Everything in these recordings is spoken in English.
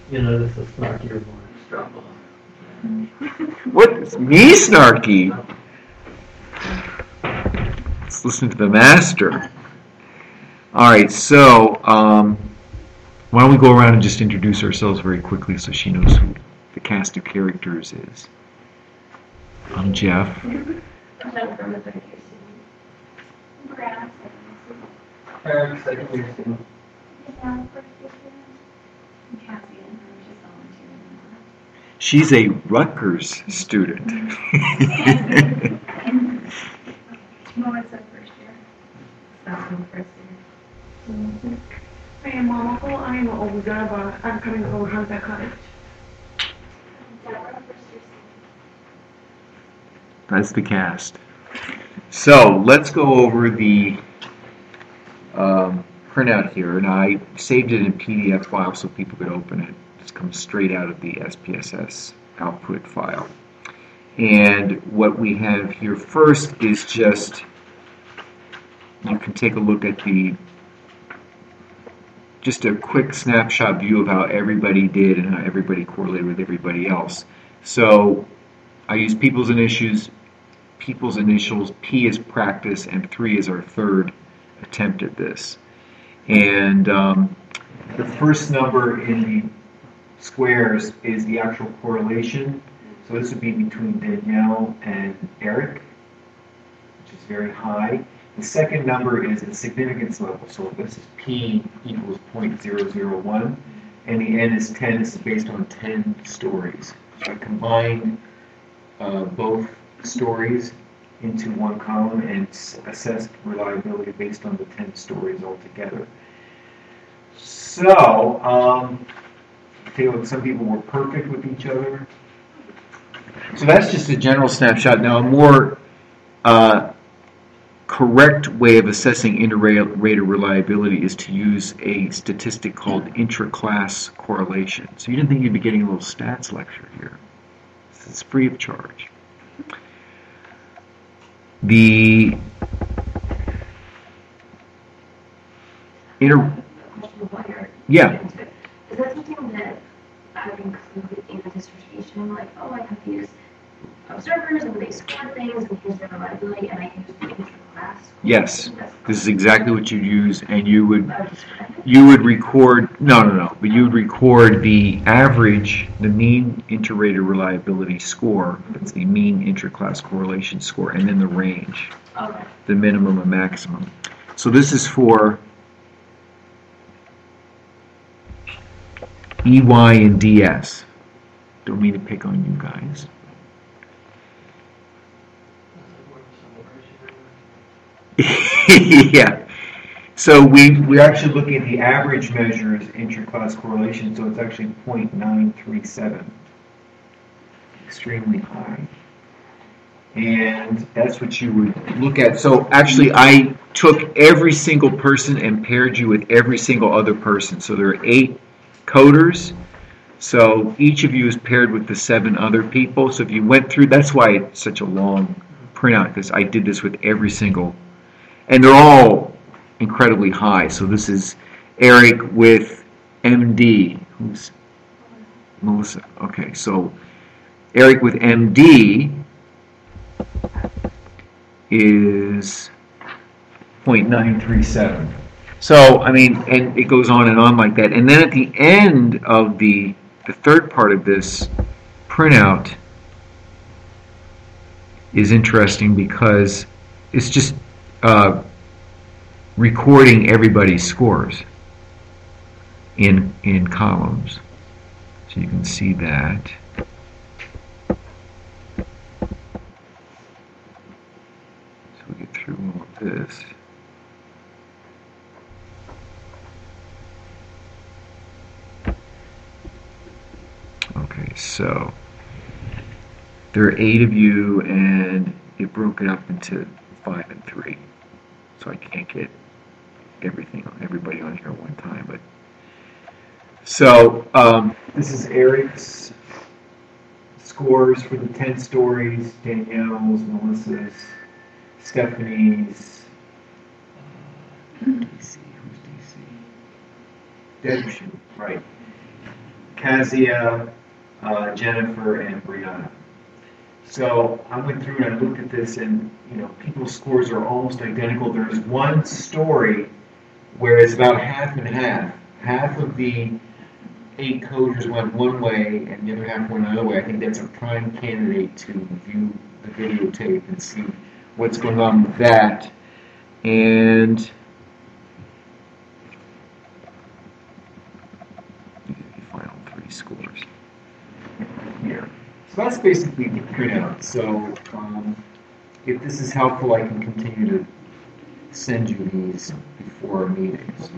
You know, this is snarkier one. Struggle. What? Me snarky? Let's listen to the master. All right, so why don't we go around and just introduce ourselves very quickly so she knows who the cast of characters is. I'm Jeff. Eric, second year student. She's a Rutgers student. Melissa, first year. Second, first year. I am Momoko. I am Olga, but I'm coming from Hansa College. That's the cast. So let's go over the printout here, and I saved it in PDF file so people could open it. It comes straight out of the SPSS output file. And what we have here first is just, you can take a look at just a quick snapshot view of how everybody did and how everybody correlated with everybody else. So I use people's initials, P is practice, and 3 is our third attempt at this. And the first number in the squares is the actual correlation. So this would be between Danielle and Eric, which is very high. The second number is the significance level. So this is P equals 0.001, and the N is 10. This is based on 10 stories. So I combined both stories into one column and assessed reliability based on the 10 stories altogether. So, some people were perfect with each other. So that's just a general snapshot. Now, a more correct way of assessing inter-rater reliability is to use a statistic called intra-class correlation. So you didn't think you'd be getting a little stats lecture here. It's free of charge. The yeah. Is that something that I would include in the dissertation? Like, oh, I have these observers and they score things and here's their reliability, and I use the intra-class. Yes, this is exactly what you'd use, and you would record but you would record the average, the mean inter-rater reliability score. That's the mean intra-class correlation score, and then the range, Okay. the minimum and maximum. So this is for EY and DS. Don't mean to pick on you guys. Yeah. So we're actually looking at the average measures intra-class correlation, so it's actually 0.937. Extremely high. And that's what you would look at. So actually I took every single person and paired you with every single other person. So there are 8 coders. So each of you is paired with the 7 other people. So if you went through, that's why it's such a long printout, because I did this with every single, and they're all incredibly high. So this is Eric with MD. Who's Melissa? Okay, so Eric with MD is 0.937. So, I mean, and it goes on and on like that. And then at the end of the third part of this printout is interesting because it's just recording everybody's scores in columns. So you can see that. So we get through all of this. Okay, so there are 8 of you, and it broke it up into 5 and 3. So I can't get everybody on here at one time. But so this is Eric's scores for the 10 stories, Danielle's, Melissa's, Stephanie's. DC, who's DC? Debshin, right. Kazia, Jennifer, and Brianna. So I went through and I looked at this, and people's scores are almost identical. There's one story where it's about half and half. Half of the 8 coders went one way, and the other half went another way. I think that's a prime candidate to view the videotape and see what's going on with that. And final 3 scores here. So that's basically the printout. So if this is helpful, I can continue to send you these before our meetings.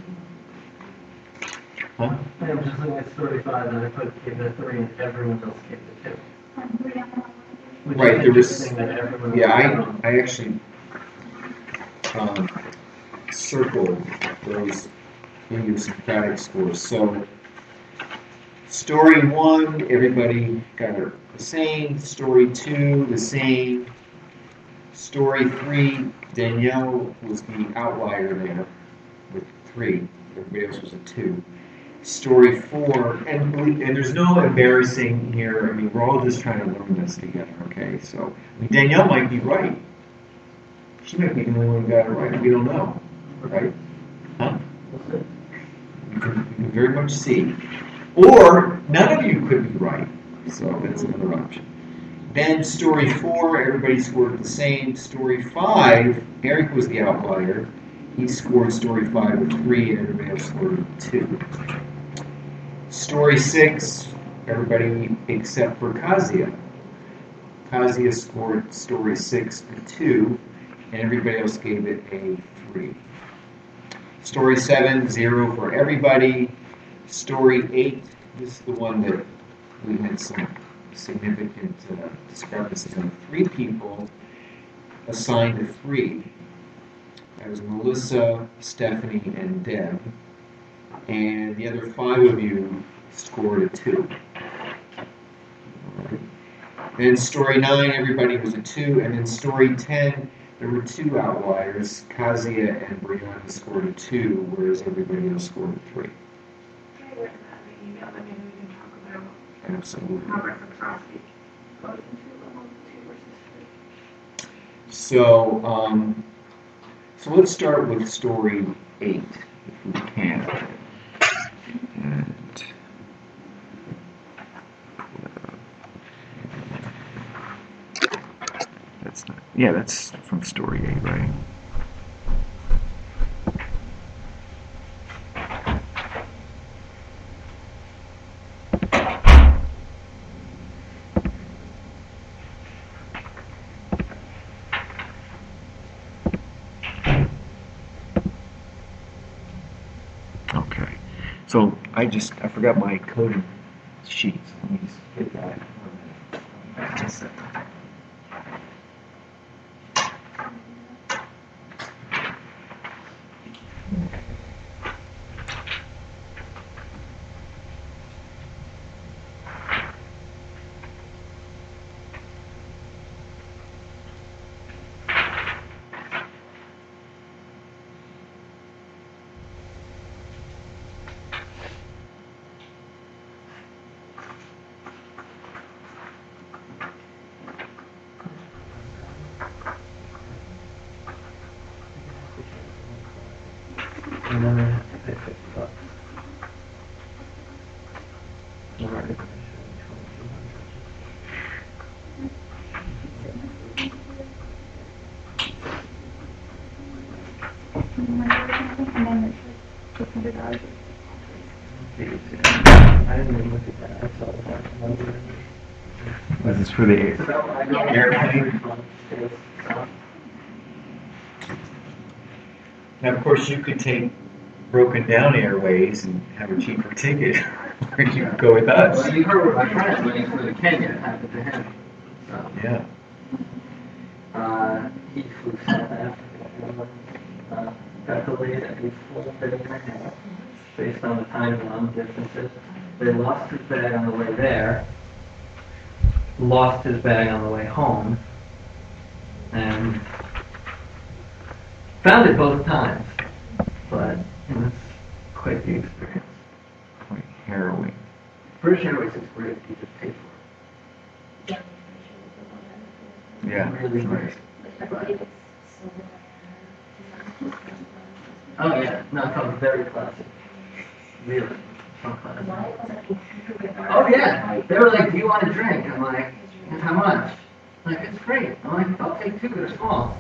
Huh? I'm just looking at story 5 and I gave it a 3 and everyone else gave it a 2. Which Right, is there was, interesting that everyone yeah, was I actually circled those idiosyncratic scores. So story 1, everybody got it the same. Story 2, the same. Story 3, Danielle was the outlier there with 3. Everybody else was a 2. Story 4, and there's no embarrassing here. I mean, we're all just trying to learn this together, okay? So, Danielle might be right. She might be the only one who got it right. We don't know, right? Huh? You can very much see. Or, none of you could be right. So, that's another option. Then, story 4, everybody scored the same. Story 5, Eric was the outlier. He scored story 5 with 3, and everybody else scored with 2. Story 6, everybody except for Kazia. Kazia scored story 6 with 2, and everybody else gave it a 3. Story 7, 0 for everybody. Story 8, this is the one that we had some significant discrepancies on. 3 people assigned a 3. That was Melissa, Stephanie, and Deb. And the other 5 of you scored a 2. Then story 9, everybody was a 2. And then story 10, there were 2 outliers. Kazia and Brianna scored a 2, whereas everybody else scored a 3. Absolutely. So, so let's start with story 8, if we can. And that's not, yeah, that's from story 8, right? Okay, so I forgot my coding sheet. Let me just get that. And then I have to pay $50. Alright. I didn't even look at that. I saw that. Was this for the airplane? Now, of course, you could take Broken Down Airways and have a cheaper ticket, or you could go with us. Well, you heard what my friend waiting for the Kenya happened to him. So, Yeah. he flew South Africa and got delayed at least 4:30 based on the time zone differences. They lost his bag on the way there, lost his bag on the way home, and found it both times, but it was quite the experience. Quite harrowing. British Airways is great, you just pay for Yeah, it. Really it's great. nice. Like, I believe it's silver. Oh yeah, no, it comes very classic. Really, so classic. Why wasn't it? Oh yeah, they were like, do you want a drink? I'm like, how much? Like, it's free. I'm like, I'll take two, they're small.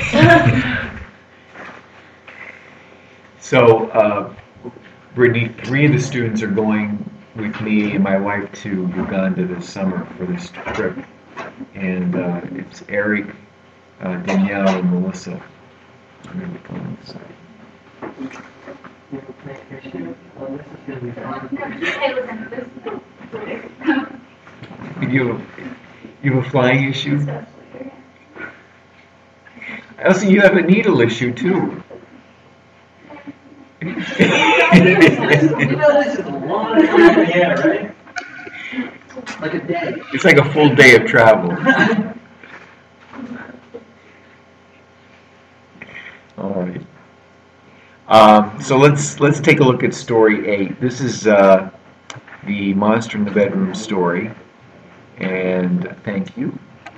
So, Brittany, 3 of the students are going with me and my wife to Uganda this summer for this trip. And it's Eric, Danielle, and Melissa. I'm going to be going. So. You make your shoe. Oh, this is gonna be fun. Hey, listen, this. You have a flying issue? Also, you have a needle issue, too. You know, this is a long time in the air, right? Like a day. It's like a full day of travel. All right. So let's take a look at story 8. This is the monster in the bedroom story, and thank you.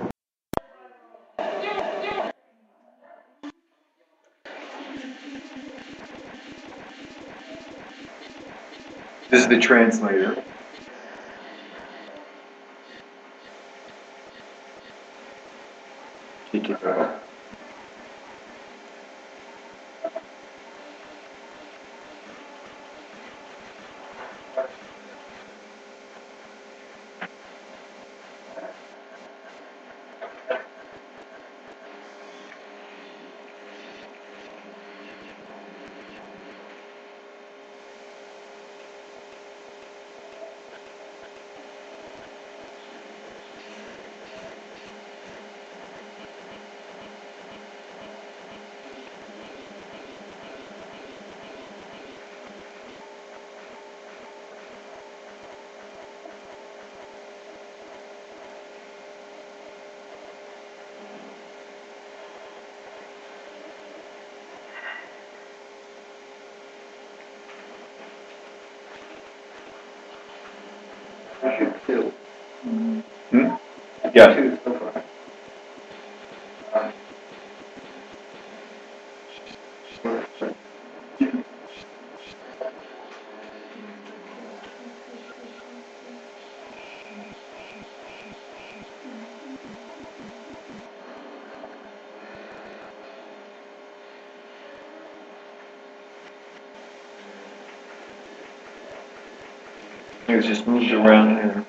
This is the translator. Take it out. Two. Yeah. Two so far. It's just moved around here.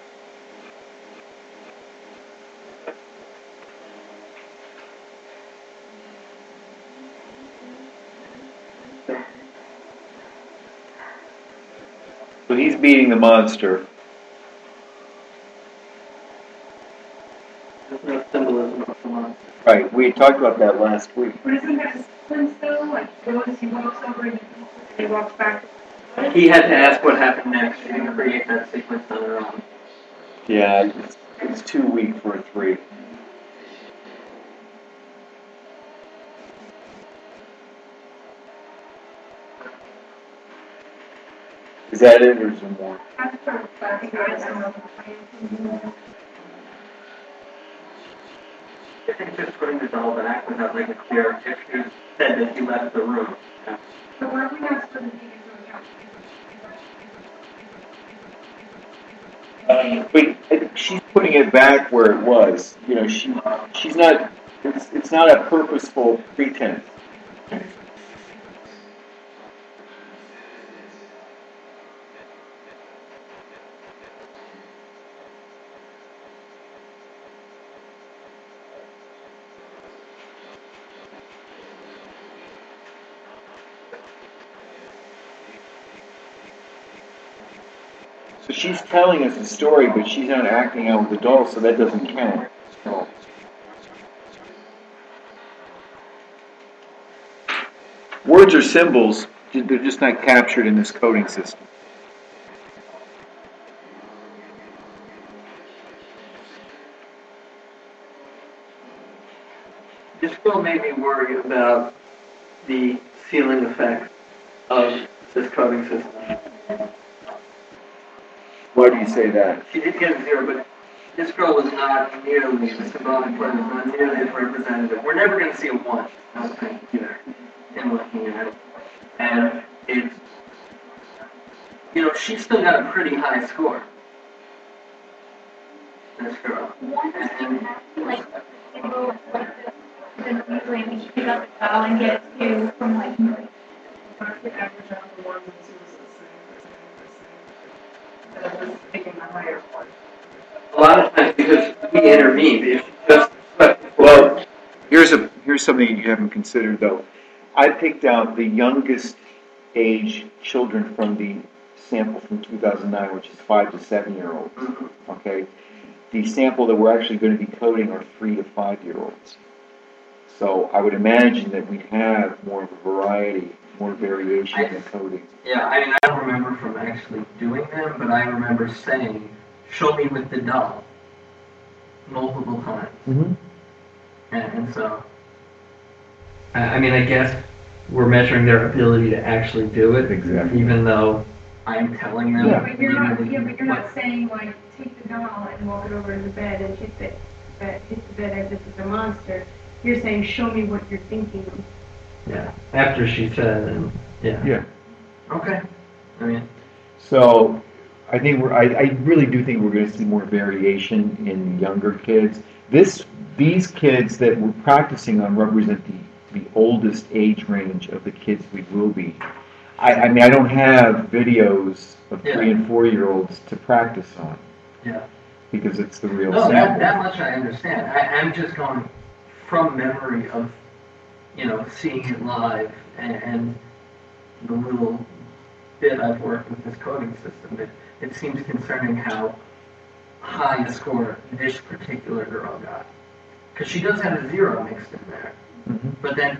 So he's beating the monster. There's no symbolism of the monster. Right, we talked about that last week. But isn't that a sequence though? Like, he walks over and he walks back. He had to ask what happened next. He didn't create that sequence on their own. Yeah, it's too weak for a 3. Is that it, or is there more? That's perfect. I think I don't know. I think just putting this all back without like a clear picture said that he left the room. So where are we not supposed to take into account? Wait, she's putting it back where it was. You know, she's not. It's not a purposeful pretense. So she's telling us a story, but she's not acting out with the doll, so that doesn't count. Words are symbols, they're just not captured in this coding system. This still made me worry about the ceiling effect of this coding system. Why do you say that? She did get a 0, but this girl was not nearly, the symbolic point was not nearly as representative. We're never going to see a 1, I don't think, either, in looking at it. And it's, she's still got a pretty high score. This girl. One is like, usually we pick up the file and get 2 from like, But the average out of the 1s and 2s is the same. Just picking the higher one. A lot of times because we intervened, if just Well, here's something you haven't considered though. I picked out the youngest age children from the sample from 2009, which is 5 to 7-year-olds. Okay, the sample that we're actually going to be coding are 3 to 5-year-olds. So I would imagine that we'd have more of a variety, more variation in coding. Yeah, I mean, I don't remember from actually doing them, but I remember saying, "Show me with the doll," multiple times. Mm-hmm. And so, I mean, I guess we're measuring their ability to actually do it, Exactly. even though I'm telling them. Yeah. But you're not saying like take the doll and walk it over to the bed and hit the bed as if it's a monster. You're saying show me what you're thinking. Yeah. After she said, and Yeah. Okay. I mean. So I think I really do think we're going to see more variation in younger kids. These kids that we're practicing on represent the oldest age range of the kids we will be. I mean, I don't have videos of 3 and 4-year-olds to practice on. Yeah. Because it's the real No, sample. that much I understand. I'm just going from memory of, seeing it live and the little bit I've worked with this coding system. It seems concerning how high a score this particular girl got. Because she does have a 0 mixed in there. Mm-hmm. But then,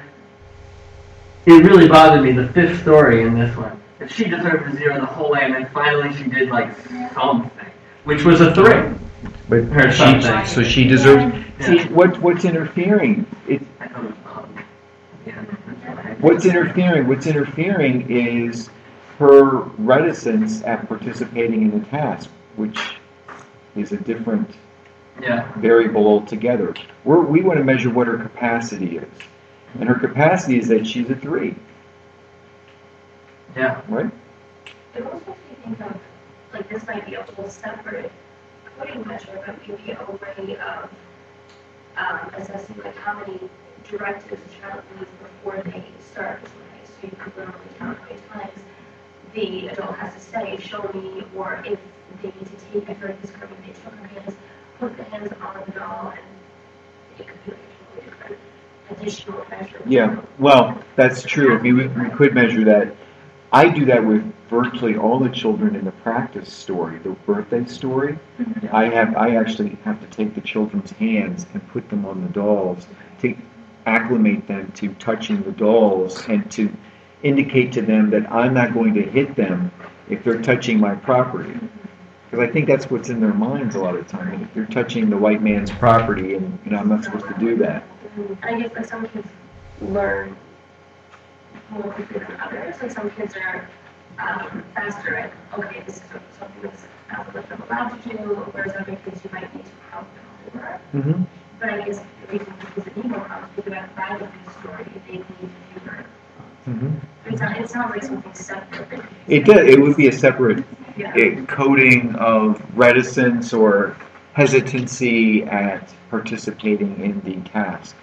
it really bothered me, the 5th story in this one. That she deserved a 0 the whole way, and then finally she did something, which was a 3. But Or something. so she deserves. Yeah. See, what's interfering? I thought it was yeah, that's right. What's interfering is her reticence at participating in the task, which is a different Yeah. variable altogether. We want to measure what her capacity is, and her capacity is that she's a 3, Yeah. right? it also makes me think of, like, this might be a whole separate coding measure, but maybe a way of assessing like how many directives a child needs before they start. So you can literally count how many times the adult has to say, show me, or if they need to take, I feel like this could be they took her hands, put the hands on the doll, and it could be like a totally different additional measure. Yeah. Well, that's true. I mean, we could measure that. I do that with virtually all the children in the practice story, the birthday story. I actually have to take the children's hands and put them on the dolls to acclimate them to touching the dolls and to indicate to them that I'm not going to hit them if they're touching my property. Because I think that's what's in their minds a lot of the time. If they're touching the white man's property, and I'm not supposed to do that. And I guess like some kids learn more quickly than others, and some kids are faster at, okay, this is something that's I'm allowed to do, whereas other kids you might need to help them more. Mm-hmm. But I guess the reason because the ego comes because about the story, they need fewer. Mm-hmm. It sounds like something separate. It does. It would be a separate Yeah. coding of reticence or hesitancy at participating in the task,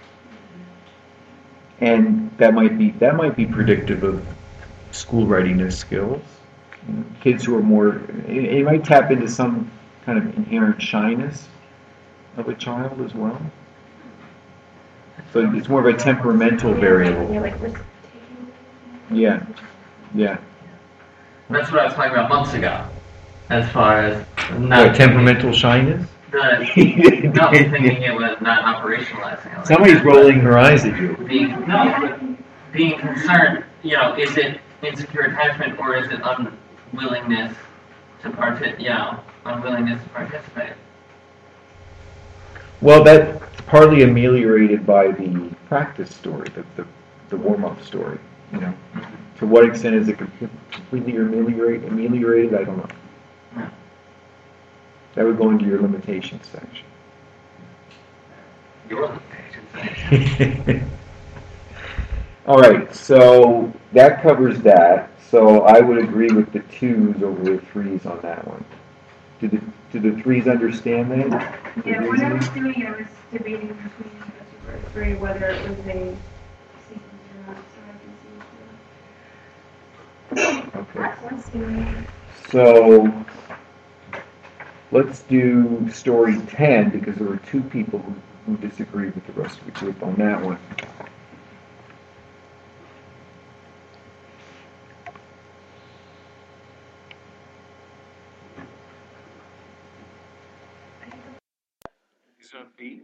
and that might be predictive of school readiness skills. Kids who are more, it might tap into some kind of inherent shyness of a child as well. So it's more of a temperamental variable. Yeah, yeah. That's what I was talking about months ago. As far as Temperamental shyness? not thinking it was not operationalizing it. Somebody's rolling her eyes at you. Being concerned, is it insecure attachment or is it unwillingness to participate? Well, that's partly ameliorated by the practice story, the warm-up story. To what extent is it completely ameliorated? I don't know. That would go into your limitations section. Your limitations. All right, so that covers that. So I would agree with the 2s over the 3s on that one. Do the 3s understand that? Yeah, when I was doing it, I was debating between the 2 or 3, whether it was a sequence or not, so I can see Okay. Let's see. So let's do story 10 because there were 2 people who disagreed with the rest of the group on that one. Is it on B?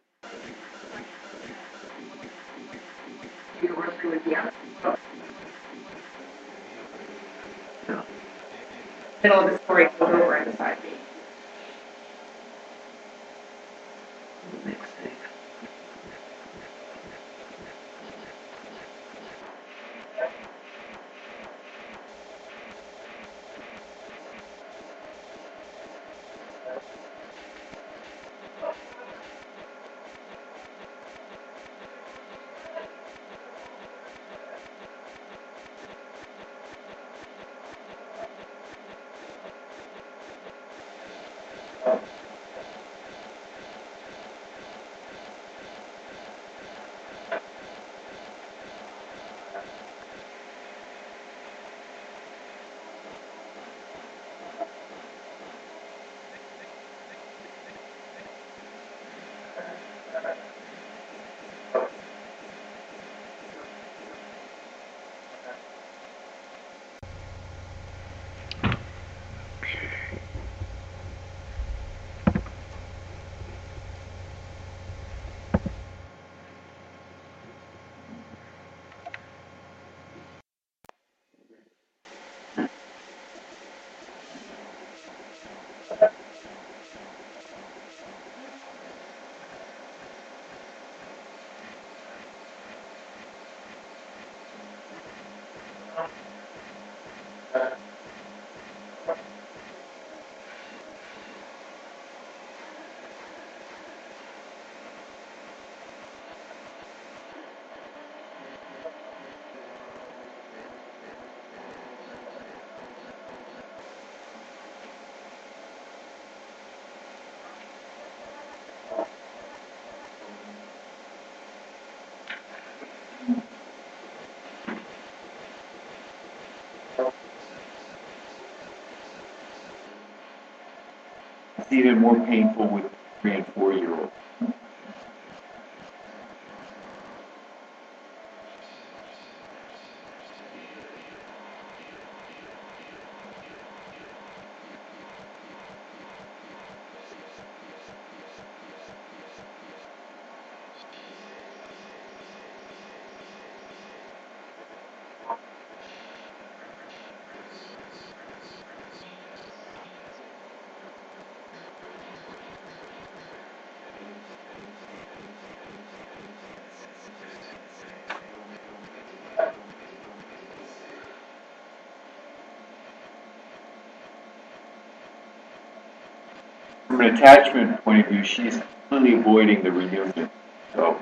University would be out. Middle of the story goes over into side B. Mixtape. It's even more painful with 3 and 4-year-olds. From an attachment point of view, she's completely avoiding the reunion. So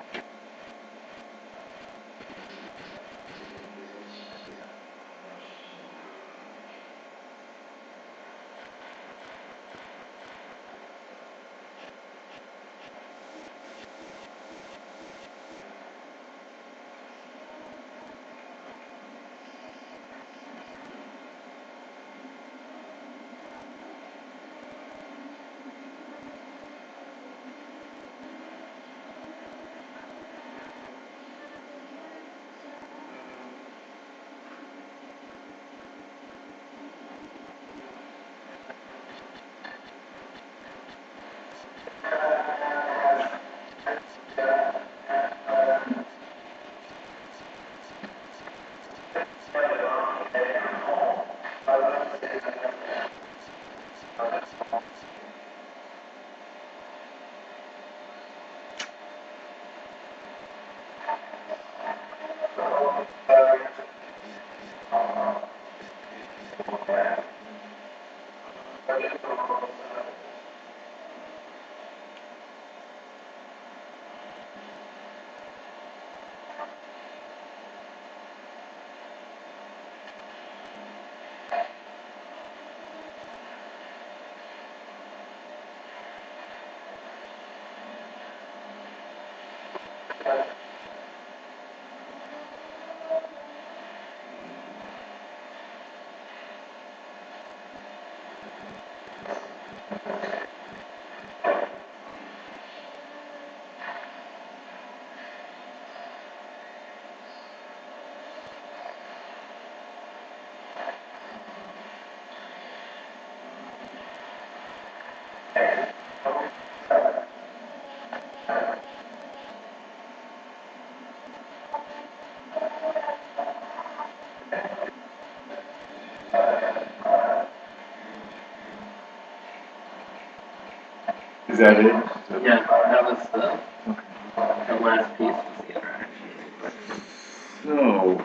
Is that it? Yeah, that was the last piece was the interaction. So,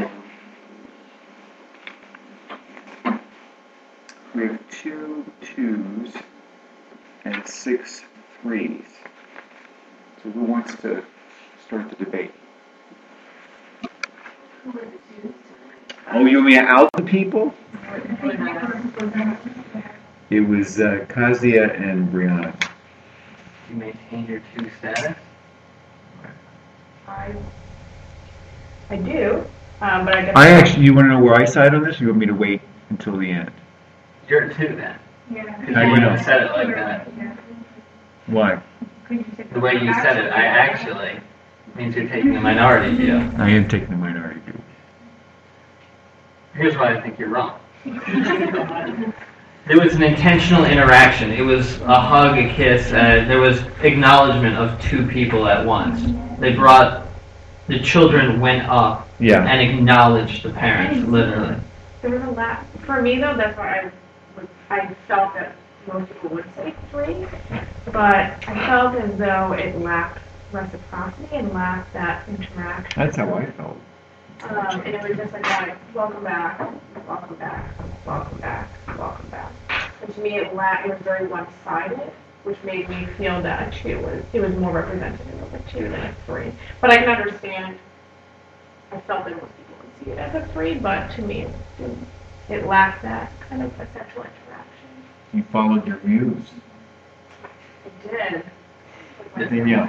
we have 2 2s and 6 3s. So who wants to start the debate? Oh, you want me to out the people? It was Kazia and Brianna. You maintained your 2 status? I do, but I guess. You want to know where I side on this, or you want me to wait until the end? You're a 2 then. Yeah. Because How you do you know? said it like that. Why? The way you said it, I actually, means you're taking a minority view. I am taking the minority view. Here's why I think you're wrong. There was an intentional interaction. It was a hug, a kiss, there was acknowledgement of 2 people at once. The children went up and acknowledged the parents, literally. There was a lot. For me, though, that's why I felt that most people would say 3, but I felt as though it lacked reciprocity and lacked that interaction. That's how I felt. And it was just like, welcome back, welcome back, welcome back, welcome back. And to me, it was very one-sided, which made me feel that a 2 was more representative of a 2 than a 3. But I can understand. I felt that most people would see it as a 3, but to me, it lacked that kind of a sexual interaction. You followed your muse. It did. Danielle.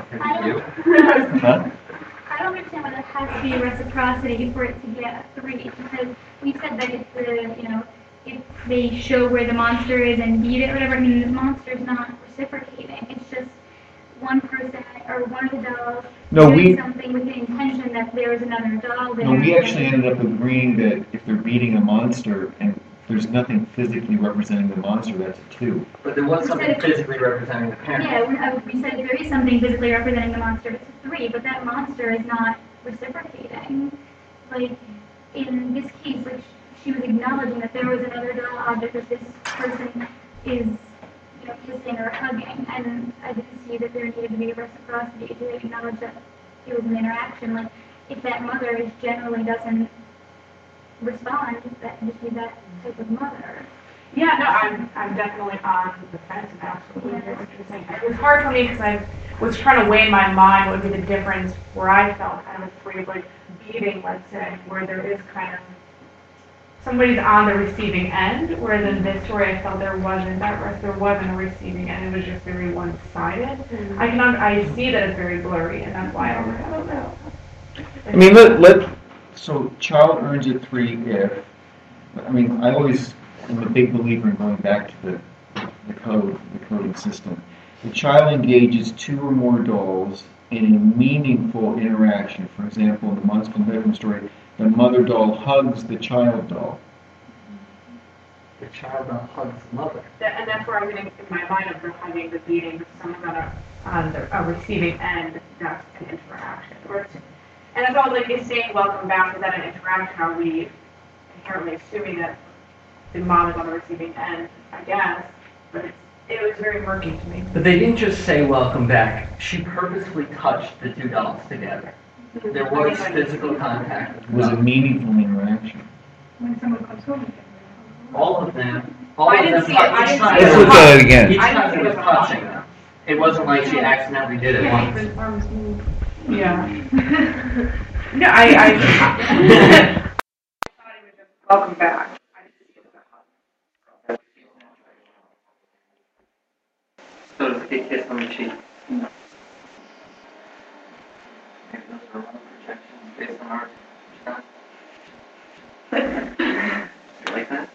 Huh? I don't understand why there has to be reciprocity for it to get a 3, because we said that if they show where the monster is and beat it or whatever, I mean, the monster's not reciprocating. It's just one person or one of the dolls doing something with the intention that there is another doll there. No, we actually ended up agreeing that if they're beating a monster and there's nothing physically representing the monster, that's a 2. But there was something physically representing the parents. Yeah, we said if there is something physically representing the monster, it's a 3, but that monster is not reciprocating. Like, in this case, like, she was acknowledging that there was another doll object that this person is, kissing or hugging, and I didn't see that there needed to be reciprocity to acknowledge that it was an interaction. Like, if that mother generally doesn't respond, that just be that type of mother. Yeah, no, I'm definitely on the fence and absolutely hear what you're saying. It was hard for me because I was trying to weigh in my mind what would be the difference where I felt kind of a 3, like beating, let's say, where there is kind of somebody's on the receiving end, whereas in this story I felt there wasn't a receiving end. It was just very one-sided. Mm-hmm. I see that it's very blurry, and that's why I don't know. I mean, so child earns a 3 if, I always am a big believer in going back to the coding system. The child engages 2 or more dolls in a meaningful interaction. For example, in the Monster in the Bedroom story, the mother doll hugs the child doll. The child doll hugs the mother. And that's where I'm getting in my mind of the hugging, the beating, if someone's on a receiving end, that's an interaction. And it's all like, is saying welcome back, is that an interaction? Are we inherently assuming that the mom is on the receiving end? I guess, but it was very murky to me. But they didn't just say welcome back. She purposely touched the 2 dolls together. There was physical contact. It was a meaningful interaction. When someone comes home. All of them. Let's look at it again. Each time it was touching them. It wasn't like she accidentally did it once. Yeah. No, I thought it was just welcome back. So does a kiss on the cheek. Based on our shot. You like that?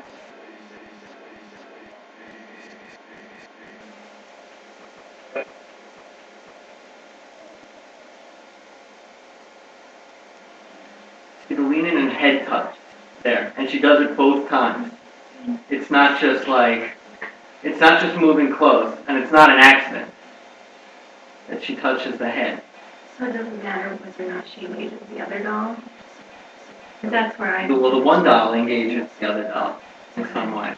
See the lean in and head touch there, and she does it both times. It's not just moving close, and it's not an accident that she touches the head. So it doesn't matter whether or not she engages the other doll? That's where I... Well, the one doll engages the other doll in some way.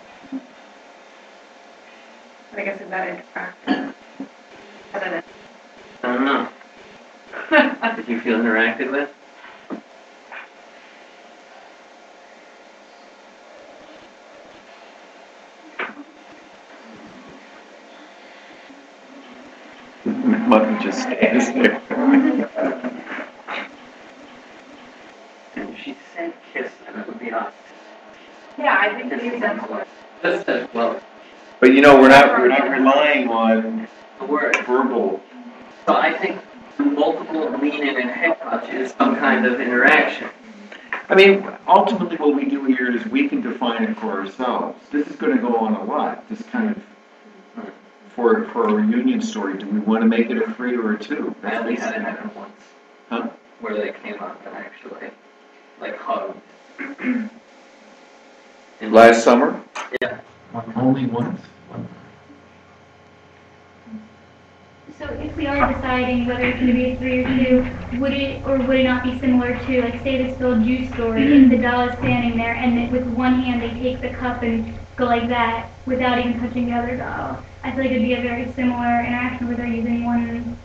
I guess it's better to practice. I don't know. Did you feel interacted with? Mother just stands there. And if she said kiss, then it would be awesome. Yeah, I think that's what. Just as well, But you know, we're not relying on the word. verbal. So I think multiple lean in and head touch is some kind of interaction. I mean, ultimately what we do here is we can define it for ourselves. This is going to go on a lot, this kind of, for a reunion story. Do we want to make it a 3 or a 2? I only had it happen once. Huh? Where they came up and actually, like, hugged. Last summer? Yeah. Only once? So if we are deciding whether it's going to be a 3 or 2, would it not be similar to, like, say the spilled juice story, and the doll is standing there, and with one hand they take the cup and go like that without even touching the other doll? I feel like it'd be a very similar interaction where they're using one,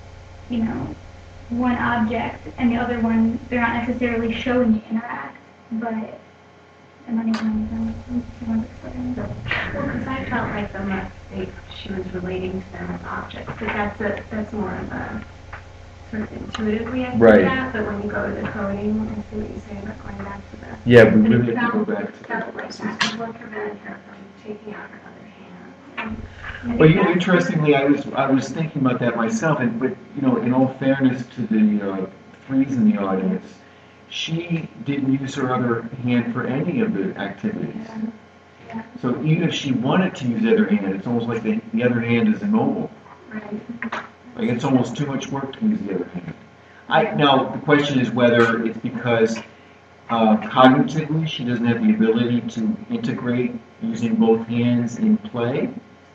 one object, and the other one, they're not necessarily showing you interact, but am I making sense? Well, because I felt like the mistake, she was relating to them as objects, because that's more of a sort of intuitive reaction Right. to that, but when you go to the coding, I see what you're saying, but going back to the... Yeah, we but really it have to go felt- back to felt like that. that, what prevented her from taking out her other hand. And Well, if that's- interestingly, I was thinking about that myself, but in all fairness to the 3s in the audience, she didn't use her other hand for any of the activities. Yeah. So even if she wanted to use the other hand, it's almost like the other hand is immobile. Right. Like it's almost too much work to use the other hand. Now, the question is whether it's because cognitively she doesn't have the ability to integrate using both hands in play.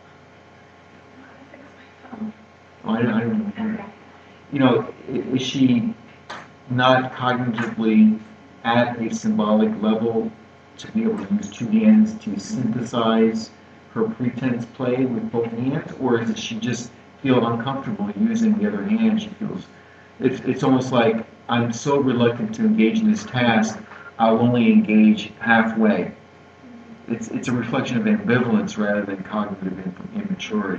I don't know. Is she not cognitively at a symbolic level to be able to use 2 hands to synthesize her pretense play with both hands, or is it she just feel uncomfortable using the other hand? She feels it's almost like I'm so reluctant to engage in this task, I'll only engage halfway. It's a reflection of ambivalence rather than cognitive immaturity.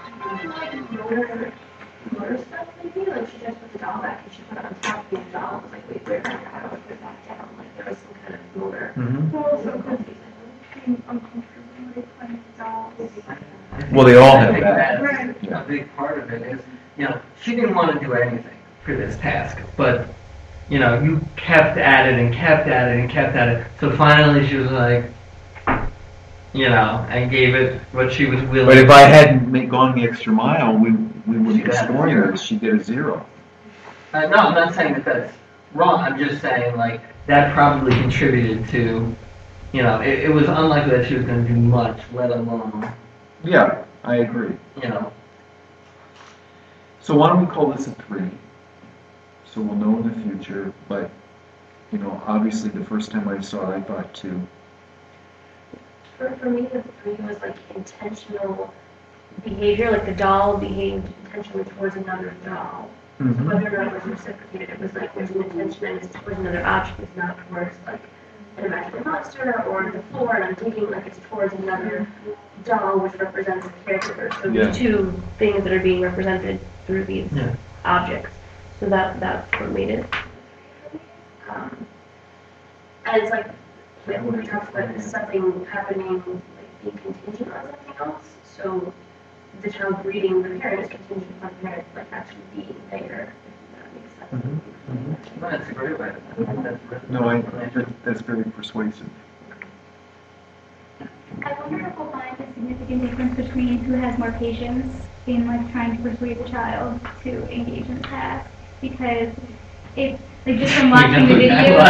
Motor stuff, maybe? Like she just put the doll back and she put it on top of the doll. I was like, wait, where? How do I put it back down? Like there was some kind of motor. So confusing. Well, they all I have think that. that's Yeah. a big part of it is, she didn't want to do anything for this task, but, you kept at it and kept at it and kept at it. So finally she was like, and gave it what she was willing. But if I hadn't gone the extra mile, we wouldn't be scoring this. She'd get a 0. No, I'm not saying that that's wrong. I'm just saying, like, that probably contributed to, it was unlikely that she was going to do much, let alone, Yeah, I agree. So why don't we call this a 3? So we'll know in the future, but, obviously the first time I saw it, I thought 2. For me, the 3 was like intentional behavior, like the doll behaved intentionally towards another doll. Mm-hmm. Whether or not it was reciprocated, it was like there's an intention and it's towards another object, it's not towards like an imaginary monster or the floor, and I'm thinking like it's towards another doll which represents a caregiver. So there's 2 things that are being represented through these objects. So that's what made it. And it's like, I think we talked about something happening, like being contingent on something else. So the child reading the parent is contingent upon the parent, like actually being there, if that makes sense. Mm-hmm. No, that's a great way. I think that's really No, that's very persuasive. wonder if we'll find a significant difference between who has more patience in like trying to persuade the child to engage in the task. Because if like just from watching the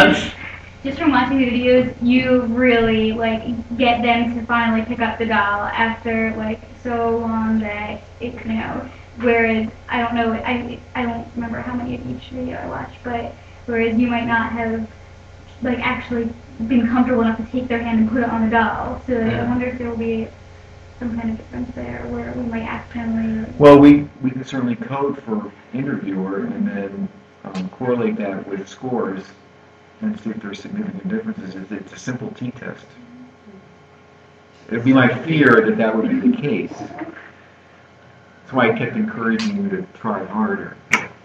videos, you really like get them to finally pick up the doll after like so long that it Whereas I don't know, I don't remember how many of each video I watched, but whereas you might not have like actually been comfortable enough to take their hand and put it on the doll. So I wonder if there will be some kind of difference there where we might accidentally. Well, we can certainly code for interviewer and then correlate that with scores and see if there's significant differences. It's a simple t-test. It'd be my fear that would be the case. That's why I kept encouraging you to try harder.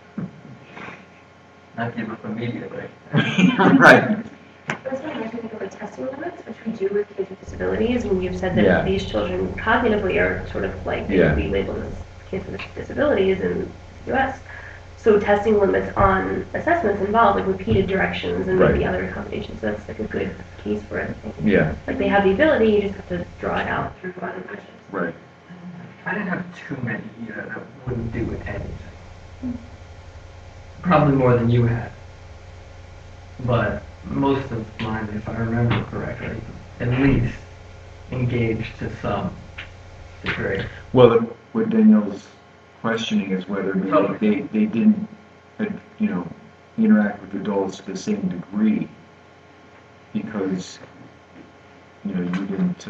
Not give up immediately. Right. That's what I actually think of like testing limits, which we do with kids with disabilities, when you've said that these children cognitively are sort of like they would be labeled as kids with disabilities in the US. So testing limits on assessments involve like repeated directions and maybe other accommodations. So that's like a good case for it. I think. Yeah. Like they have the ability, you just have to draw it out through other questions. Right. I didn't have too many that wouldn't do anything. Probably more than you had. But most of mine, if I remember correctly, at least engaged to some degree. Well, what Danielle's questioning is whether maybe they didn't, interact with adults to the same degree because, you didn't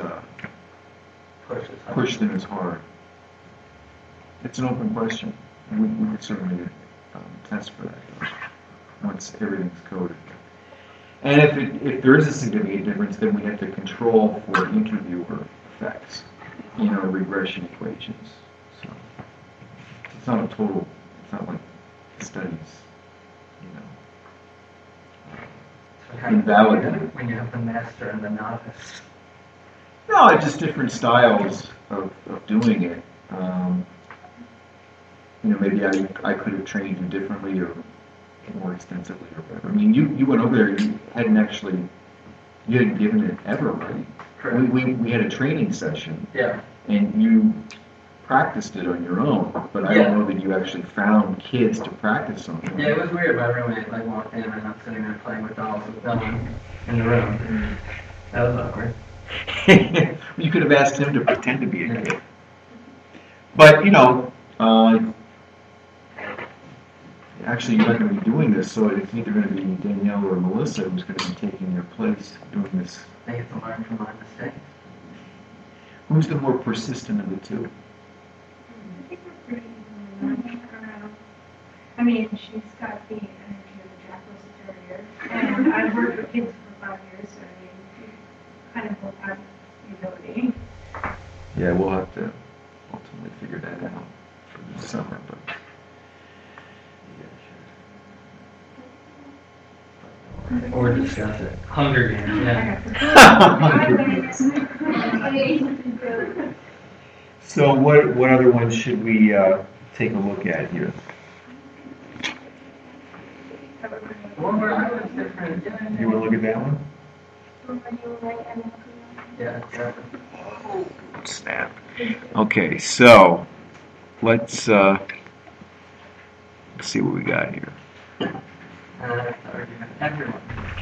push them as hard. It's an open question. We could certainly test for that once everything's coded. And if there is a significant difference, then we have to control for interviewer effects, regression equations. So it's not like studies, invalidated. When you have the master and the novice. No, it's just different styles of doing it. Maybe I could have trained you differently or more extensively or whatever. I mean, you went over there, you hadn't given it ever, right? Correct. We had a training session. Yeah. And you practiced it on your own, but I don't know that you actually found kids to practice on. Yeah, it was weird. My roommate walked in and I'm sitting there playing with dolls with no one in the room. That was awkward. You could have asked him to pretend to be a kid. But, actually you're not going to be doing this, so it's either going to be Danielle or Melissa who's going to be taking your place doing this. They have to learn from my mistakes. Who's the more persistent of the two? I mean, she's got the energy of a Jack Russell Terrier, and I've worked with kids for 5 years, so I mean, we kind of both have the ability. Yeah, we'll have to ultimately figure that out for the summer, but. Or discuss it. Hunger Games, yeah. So what other ones should we take a look at here? Well, I was different. You want to look at that one? Yeah. Snap. Okay, so let's see what we got here. Everyone.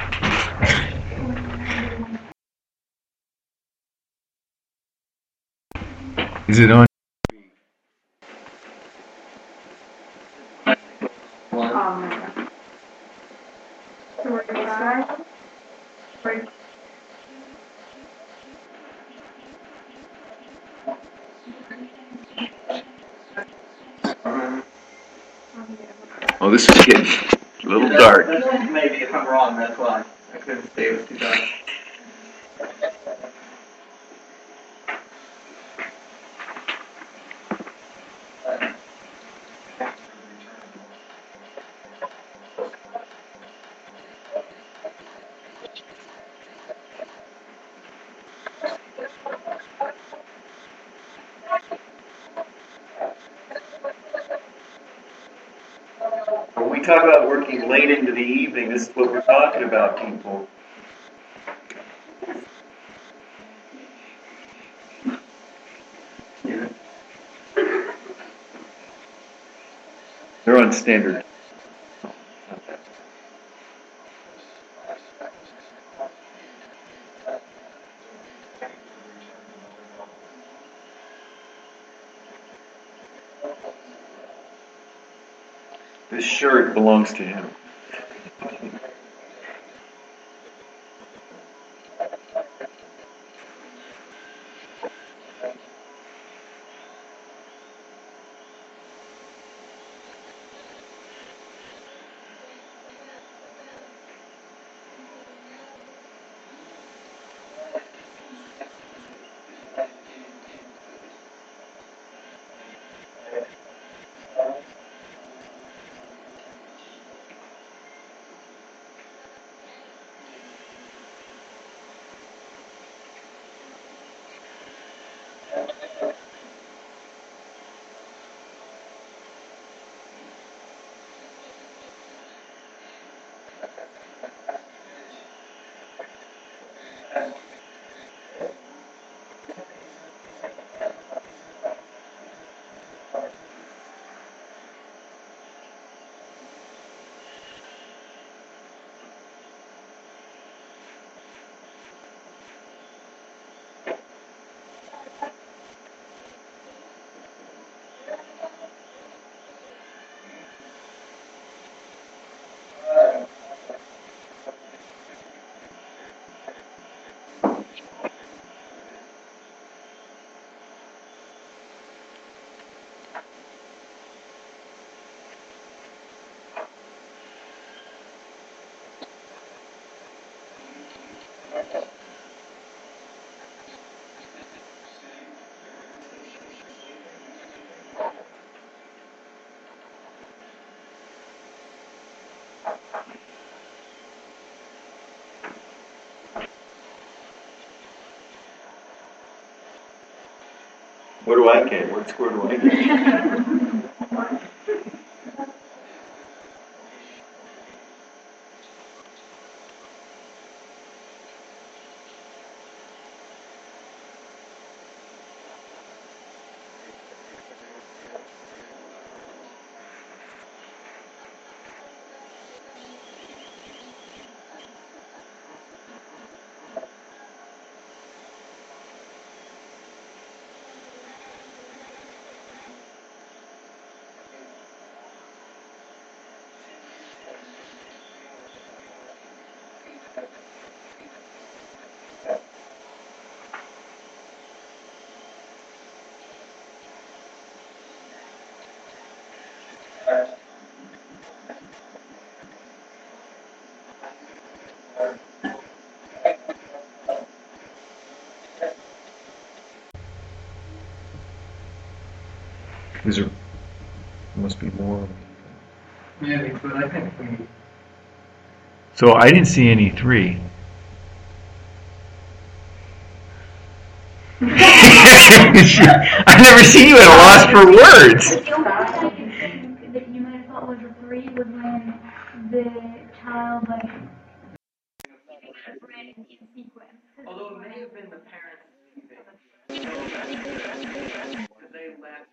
Is it on? So we're going to start. Oh, this is getting a little dark. Maybe if I'm wrong, that's why. I couldn't stay with too dark. When we talk about working late into the evening, this is what we're talking about, people. on standard. This shirt belongs to him. What do I get? What score do I get? Is there must be more? Maybe, but I think we, So I didn't see any 3. I've never seen you at a loss for words. The only time that you might have thought was a 3 was when the child, like, ran in sequence. although it may have been the parents leaving, because they left.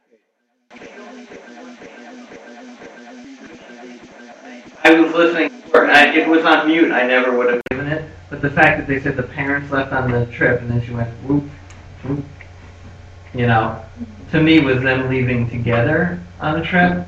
I was listening, if it was on mute, I never would have given it. But the fact that they said the parents left on the trip and then she went whoop, whoop, you know, to me was them leaving together on the trip.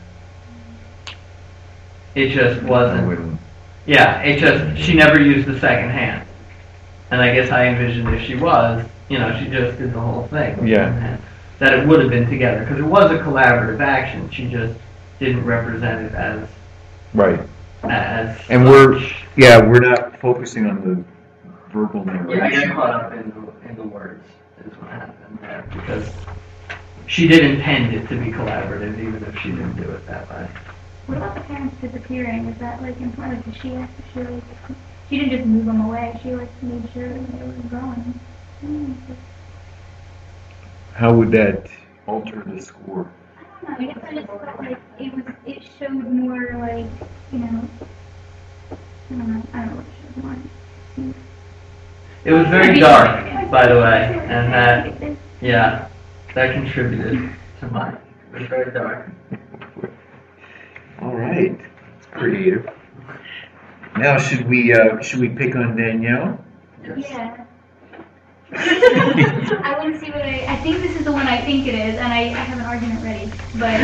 It just wasn't. Yeah, it just, she never used the second hand. And I guess I envisioned if she was, you know, she just did the whole thing. With Yeah. one hand, that it would have been together. Because it was a collaborative action. She just didn't represent it as. Right. As And we're not focusing on the verbal Yeah, I narration. got caught up in the words, is what happened there. Because she did intend it to be collaborative, even if she didn't do it that way. What about the parents disappearing? Was that, like, important? Did she she didn't just move them away, she, like, made sure they were going. How would that alter the score? I don't know, I guess I just felt like it showed more, like, you know, I don't know what it showed more. It was very dark, by the way, and that, yeah, that contributed to mine. It was very dark. Oh, All right. Creative. Now, should we pick on Danielle? Yeah. I want to see what I think this is the one I think it is, and I have an argument ready, but.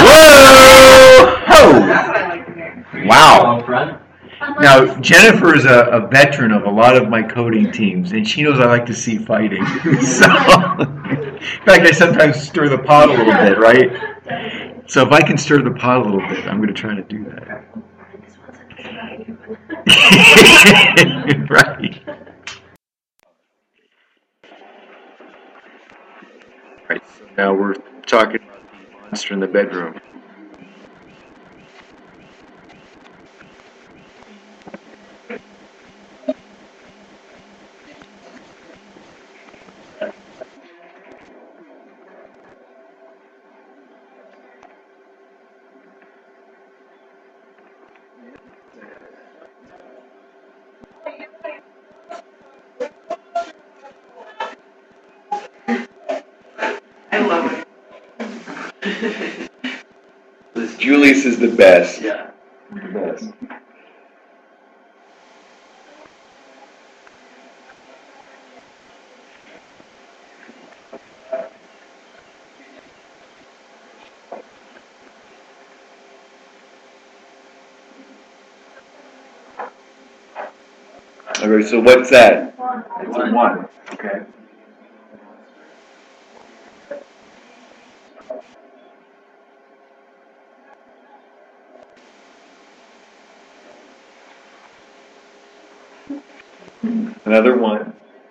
Whoa! That's what I like to hear. Wow. Front. Now, Jennifer is a veteran of a lot of my coding teams, and she knows I like to see fighting. So, in fact, I sometimes stir the pot a little bit, right? So if I can stir the pot a little bit, I'm going to try to do that. This one's about you. Right. Right. So now we're talking about the monster in the bedroom. I love it. Julius is the best. Yeah. The best. All right, so what's that? It's a 1. Okay. Another 1.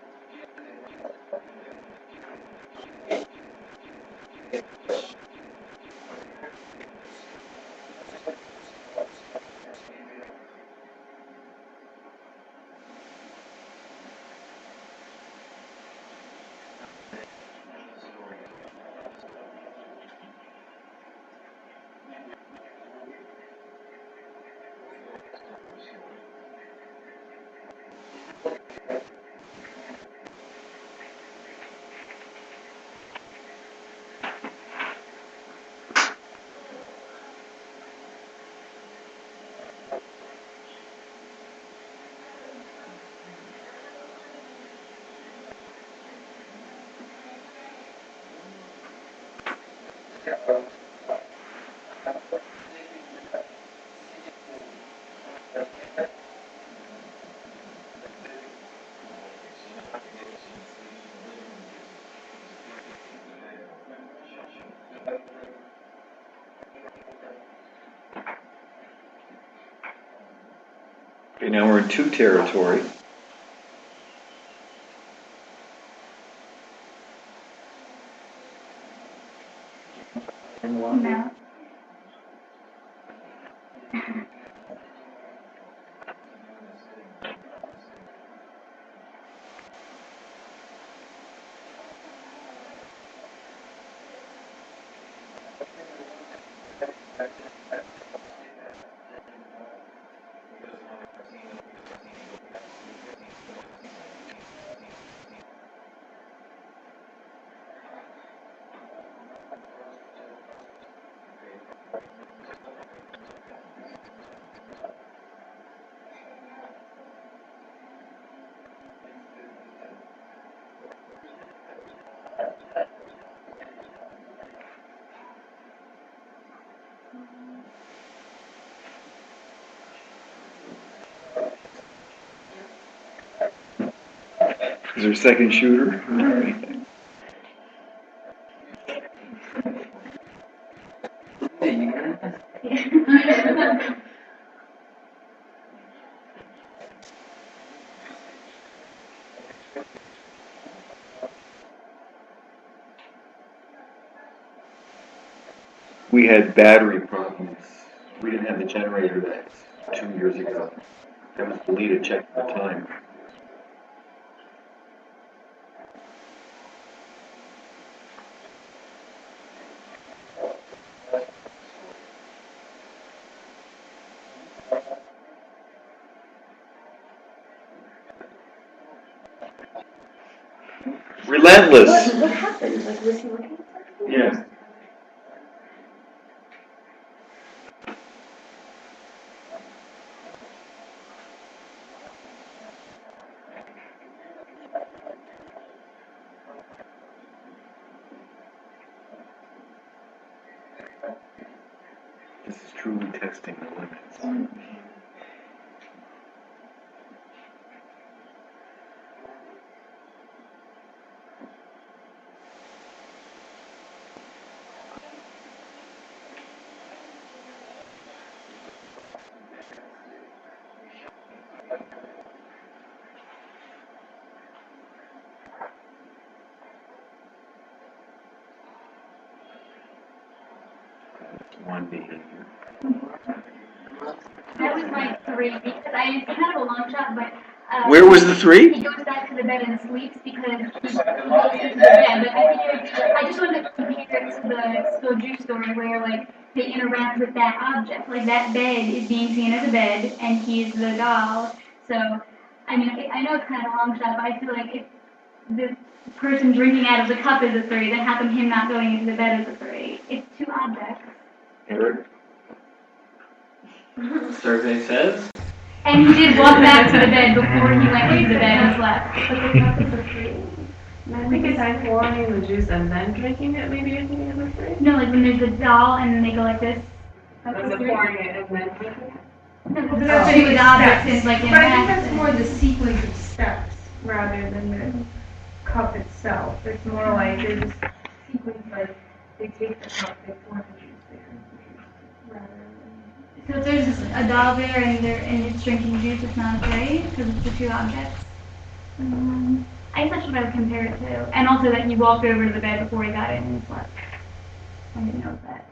Okay, now we're in 2 territory. And one. No. Is there a second shooter? Hey, you got it? We had battery problems. We didn't have the generator that 2 years ago. That was deleted. Check the time. Relentless. What happened? Like, was he looking at something? Yeah. truly testing the limits. One behavior. That was my 3 because it's kind of a long shot, but. Where was the 3? He goes back to the bed and sleeps because he goes into the bed. But I just wanted to compare it to the Soju story where like they interact with that object. Like that bed is being seen as a bed and he's the doll. So I mean I know it's kind of a long shot, but I feel like if the person drinking out of the cup is a 3, then how come him not going into the bed is a 3? It's 2 objects. Eric? Survey says. And he did walk back to the bed before he went into the bed and slept. But the cup is a 3. And I think it's pouring the juice and then drinking it, maybe you're thinking of a 3? No, like when there's a doll and then they go like this. That's Is a it 3. pouring it and then drinking it? No, because that's what with objects is like But I think that's interaction. more the sequence of steps rather than the cup itself. It's more like there's a sequence, like they take the cup, they pour the juice there, rather than. So if there's a doll there and it's drinking juice, it's not a 3 because it's the 2 objects. I guess that's what I would compare it to. And also that he walked over to the bed before he got in and slept. I didn't know that.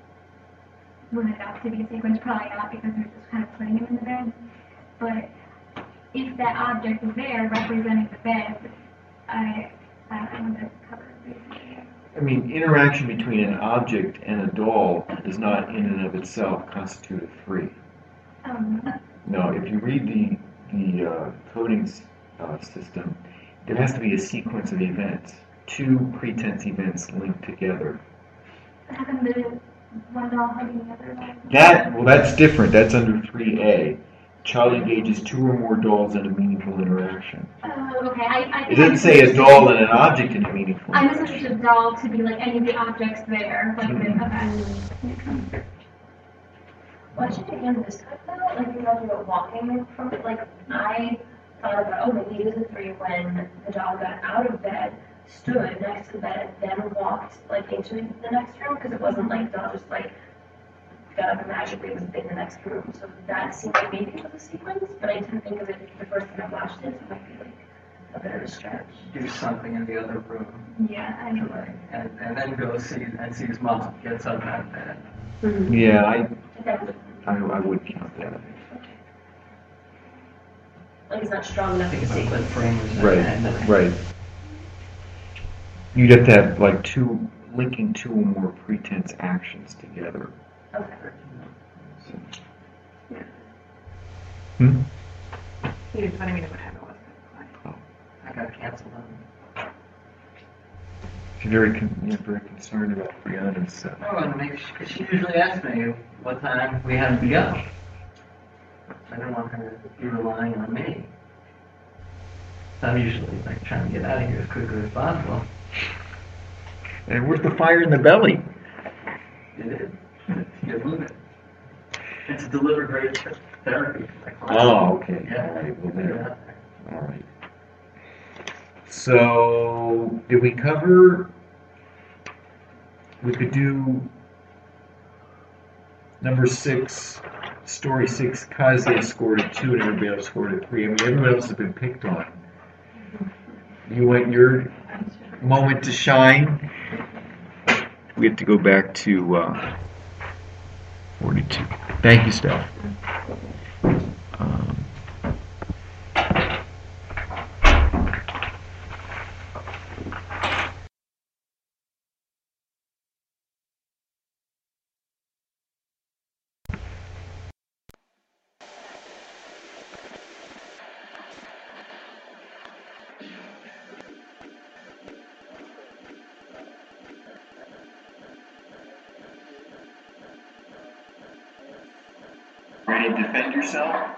Was it got to be a sequence? Probably not because they're just kind of putting him in the bed. But if that object is there representing the bed, I don't know that covers basically. I mean, interaction between an object and a doll does not in and of itself constitute a 3. No, if you read the coding system, there has to be a sequence of events, 2 pretense events linked together. How come the one doll hugging the other doll? That's different. That's under 3A. Child engages 2 or more dolls in a meaningful interaction. Oh, okay. I It doesn't say a doll and an object in a meaningful I interaction. misunderstood doll to be like any of the objects there, like the Watching it again this time though, like you're talking about walking from it, like I thought about, oh, maybe it was a 3 when the dog got out of bed, stood next to the bed, then walked like into the next room, because it wasn't like the dog just like got up and magically was in the next room. So that seemed like maybe it was a sequence, but I didn't think of it the first time I watched it, so it might be like a bit of a stretch. Do something in the other room. Yeah, I know. Right. And then go see his mom gets up out of bed. Yeah, That was, I would count that. like it's not strong enough I think to it's a sequence. lit framers. Right. You'd have to have like linking 2 or more pretense actions together. Okay. So. Yeah. Hmm? He was letting me know what time it was. I got canceled on. You're very concerned about Brianna's stuff. Oh, and maybe she usually asks me what time we have to go. I don't want her to be relying on me. So I'm usually like trying to get out of here as quickly as possible. And where's the fire in the belly? It is. Get moving. It's deliver great therapy. Oh, okay. Yeah. All right. Well, Put it there. out there. All right. So, did we cover? We could do number 6, story 6. Kazuya scored a 2, and everybody else scored a 3. I mean, everybody else has been picked on. You want your moment to shine? We have to go back to 42. Thank you, Steph. Ready to defend yourself?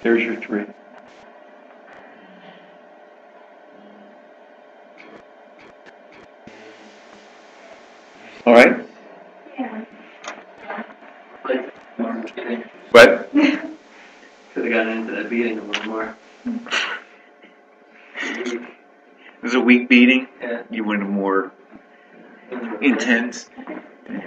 There's your 3. All right. Yeah. What? Could have gotten into that beating a little more. It was a weak beating. Yeah. You wanted more intense. Yeah,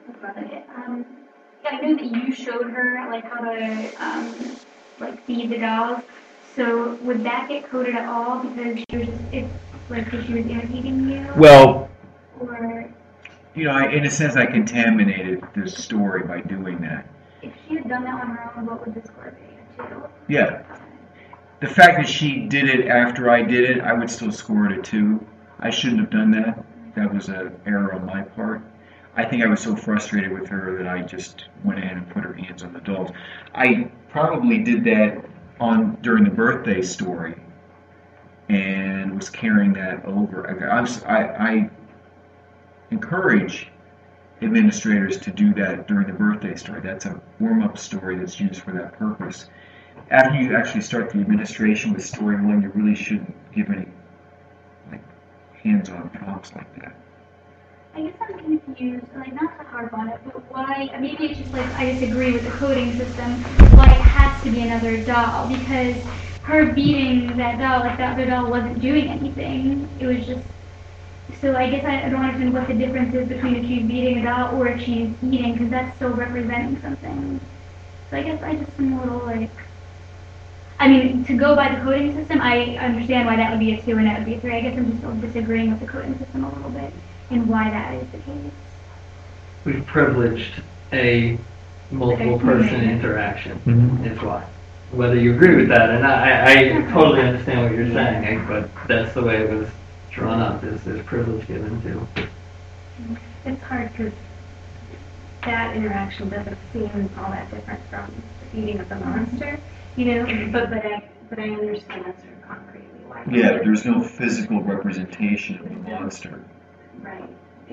I know that you showed her like how to like feed the dolls. So would that get coded at all because she was if like if she was imitating you? Well, Or you know, in a sense, I contaminated the story by doing that. if she had done that on her own, what would the score be too? Yeah. The fact that she did it after I did it, I would still score it a 2. I shouldn't have done that. That was an error on my part. I think I was so frustrated with her that I just went ahead and put her hands on the dolls. I probably did that during the birthday story and was carrying that over. I encourage administrators to do that during the birthday story. That's a warm-up story that's used for that purpose. After you actually start the administration with story 1, you really shouldn't give any like hands-on prompts like that. I guess I'm confused, like not to harp on it, but why, maybe it's just like I disagree with the coding system, why it has to be another doll, because her beating that doll, like the other doll wasn't doing anything, it was just, so I guess I don't understand what the difference is between if she's beating a doll or if she's eating, because that's still representing something. So I guess I just am a little like, I mean, to go by the coding system, I understand why that would be a 2 and that would be a 3, I guess I'm just still disagreeing with the coding system a little bit. And why that is the case. We've privileged a multiple person interaction. Is why. Whether you agree with that, and I totally understand what you're saying, but that's the way it was drawn up. There's privilege given to. It's hard because that interaction doesn't seem all that different from the feeding of the monster, you know. But I understand sort of concretely why. Yeah, there's no physical representation of the monster. Right.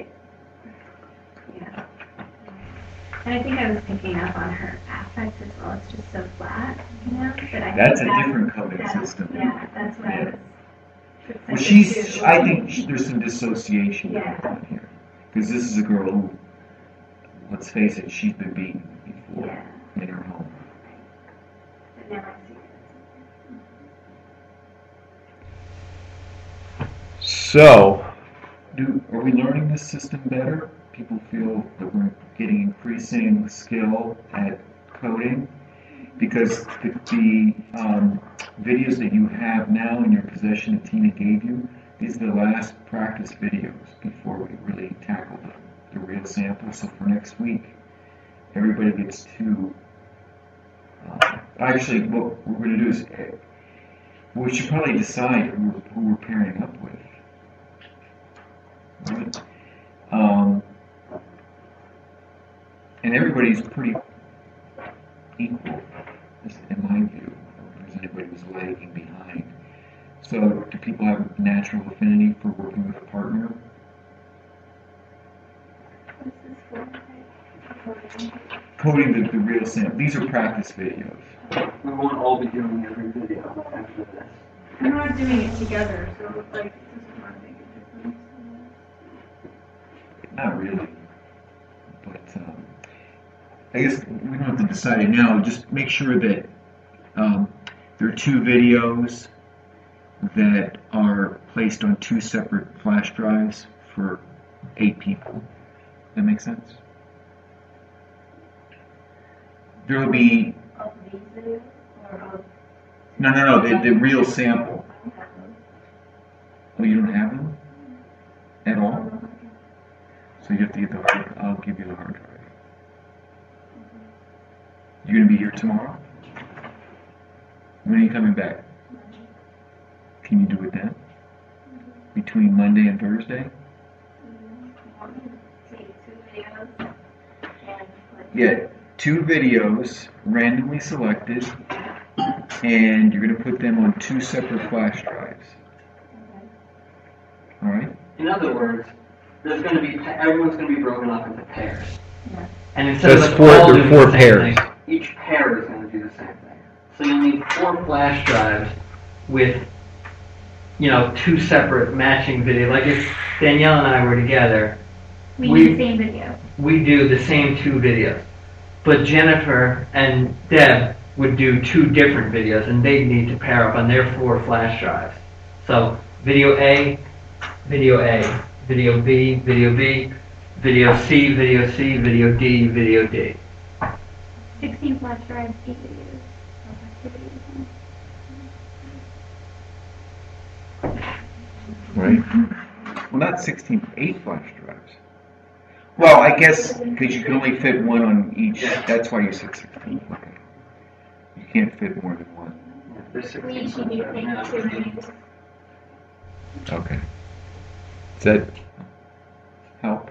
Yeah. And I think I was picking up on her affect as well. It's just so flat, you know. But I That's think a different coding system. Yeah, that's what I was. Well, I think there's some dissociation going Yeah. on here. Because this is a girl who, let's face it, she's been beaten before Yeah. in her home. But now I see it. So, are we learning this system better? People feel that we're getting increasing skill at coding? Because the videos that you have now in your possession that Tina gave you, these are the last practice videos before we really tackle the real sample. So for next week, everybody gets 2. Actually, what we're going to do is, we should probably decide who we're pairing up with. Right? And everybody's pretty equal, in my view. I don't think there's anybody who's lagging behind. So, do people have a natural affinity for working with a partner? Coding the real sample. These are practice videos. We won't all be doing every video after this. We're not doing it together, so like it doesn't want to make a difference. Not really. But I guess we don't have to decide it now. Just make sure that there are 2 videos that are placed on 2 separate flash drives for 8 people. That makes sense? There will be... Of these videos or of No, the real sample. Oh, you don't have them? At all? So you have to get the hard, I'll give you the hard drive. You're going to be here tomorrow? When are you coming back? Can you do it then? Between Monday and Thursday? Yeah, 2 videos randomly selected, and you're going to put them on 2 separate flash drives. All right? In other words, everyone's going to be broken up into pairs. Yeah. And instead That's of four- all there are doing 4 the same pairs. thing, each pair is going to do the same thing. So you'll need 4 flash drives with, you know, 2 separate matching videos. Like if Danielle and I were together, We need the same video. we do the same 2 videos. But Jennifer and Deb would do 2 different videos, and they'd need to pair up on their 4 flash drives. So video A, video A, video B, video B, video C, video C, video D, video D. 16 flash drives, 8 videos of activities. Right? Well, not 16, 8 flash drives. Well, I guess because you can only fit one on each. That's why you said 16. Okay. You can't fit more than one. We each need to take 2 videos. Okay. Does that help?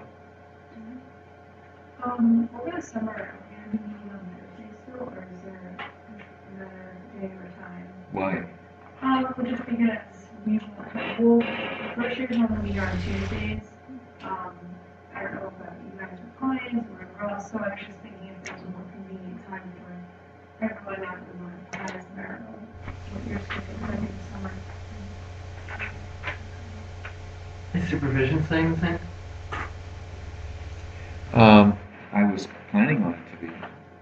Over the summer, are we going to meet on Thursday still, or is there another day or time? Why? Well, just because we'll, first year's normally meet on Tuesdays. I don't know about you guys with clients or whatever else, so I was just thinking if there's a more convenient time for everyone not to want to pass marital, what your schedule is like in the summer. Is supervision saying the same? I was planning on it to be.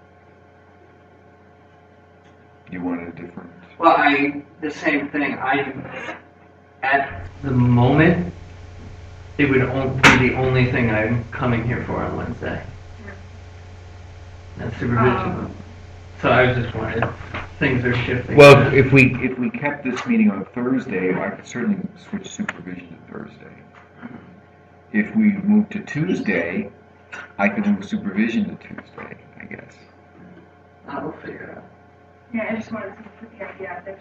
You wanted a different. Well, the same thing. At the moment, it would be the only thing I'm coming here for on Wednesday. That's supervision. So I was just wondering if things are shifting. Well, if we kept this meeting on Thursday, I could certainly switch supervision to Thursday. If we move to Tuesday, I could move supervision to Tuesday, I guess. I'll figure it out. Yeah, I just wanted to put the idea out there.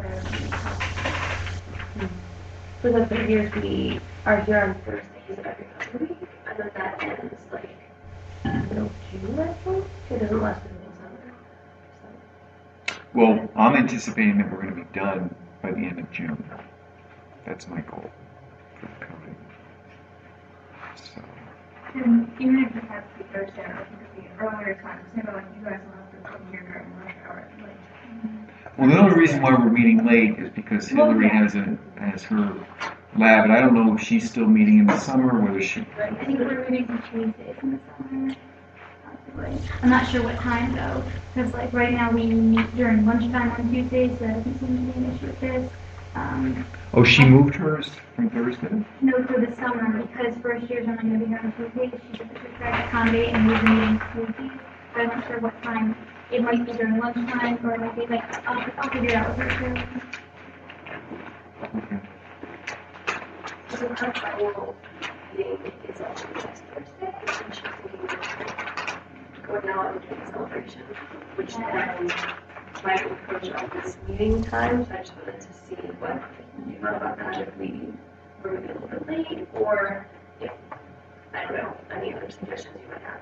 For the 3 years we are here on Thursdays every other week, and then that ends like middle of June, I think. It doesn't last through the summer. Well, I'm anticipating that we're going to be done by the end of June. That's my goal for the coding. So. And even if it has to be Thursday, I think it'd be an earlier time. Say, like you guys will have to come here during lunch hour. Like, Well, the only reason why we're meeting late is because Hillary has her lab, and I don't know if she's still meeting in the summer or whether she. I think we're meeting some Tuesdays in the summer. Possibly. I'm not sure what time though, because like right now we meet during lunchtime on Tuesdays, so that doesn't seem to be an issue with this. Oh, she moved hers from Thursday? No, for the summer, because first year's only going to be here on Tuesdays, she said that she tried to accommodate and move the meeting to Tuesdays, but I'm not sure what time. It might be during lunchtime, or it might be like, I'll figure it out with her too. Okay. So her final meeting is on next Thursday, and she's thinking of going out and doing a celebration, which then might approach on this meeting time, so I just wanted to see what you thought about that, if we were maybe a little bit late, or if, I don't know, any other suggestions you might have.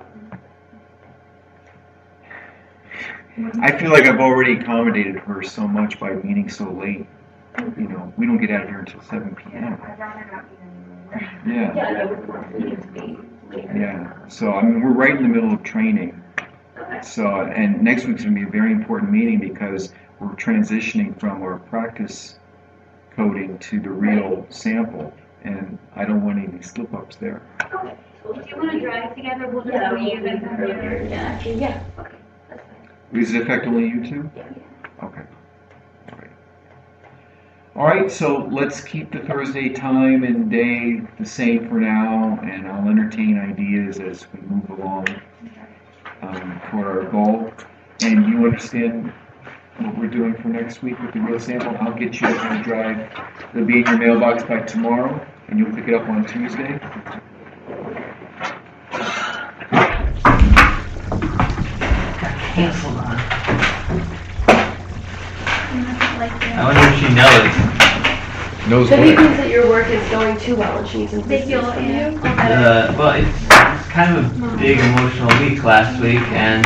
I feel like I've already accommodated her so much by meeting so late. You know, we don't get out of here until 7 p.m. I'd rather not be anywhere. Yeah. Yeah, and I wouldn't want the meeting to be later. Yeah. So, I mean, we're right in the middle of training. Okay. So, and next week's going to be a very important meeting because we're transitioning from our practice coding to the real sample. And I don't want any slip-ups there. Okay. Cool. If you want to drive together, we'll just Yeah, leave we'll and leave come earlier. together. Yeah. Yeah. Okay. That's fine. Does it affect only you two? Yeah. Okay. All right. All right, so let's keep the Thursday time and day the same for now, and I'll entertain ideas as we move along toward our goal. And you understand what we're doing for next week with the real sample? I'll get you the hard drive. It'll be in your mailbox by tomorrow, and you'll pick it up on Tuesday. Canceled on. Like, I wonder if she knows. Knows Maybe it what? means that your work is going too well and she needs some they feel, assistance from you. Well, it's kind of a big emotional week last week, and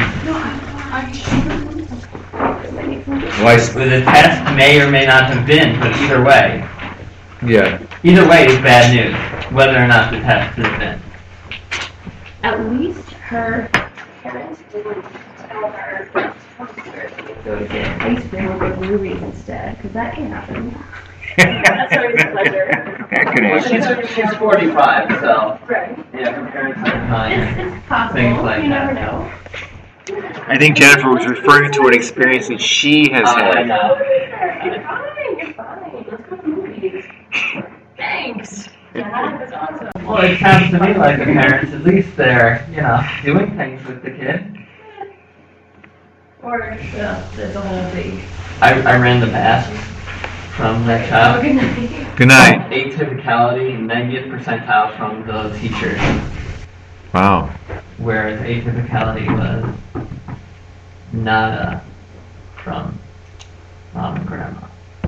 Why? the test may or may not have been, but either way is bad news, whether or not the test has been. At least her parents didn't Go to get ice cream or go to movies instead, because that can happen. That's always a pleasure. That could Well, happen. she's 45, so Right. yeah, her parents have time. It's possible, Things like you never that. know. I think Jennifer was referring to an experience that she has I had. know. You're fine, you're fine. Let's go to movies. Thanks. Dad, that's awesome. Well, it sounds to me like the parents, at least they're, doing things with the kid. Or, there's a whole big. I ran the math from that Have a child. good night. Good night. Atypicality, 90th percentile from the teachers, Wow. whereas atypicality was nada from mom and grandma.